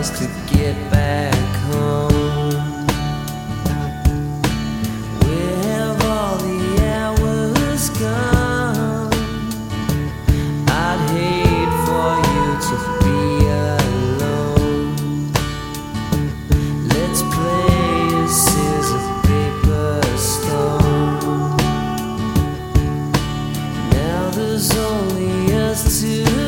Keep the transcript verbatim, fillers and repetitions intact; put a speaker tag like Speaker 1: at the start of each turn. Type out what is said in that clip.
Speaker 1: miles to get back home. Where have all the hours gone? I'd hate for you to be alone. Let's play a scissors, paper, stone. Now there's only us two.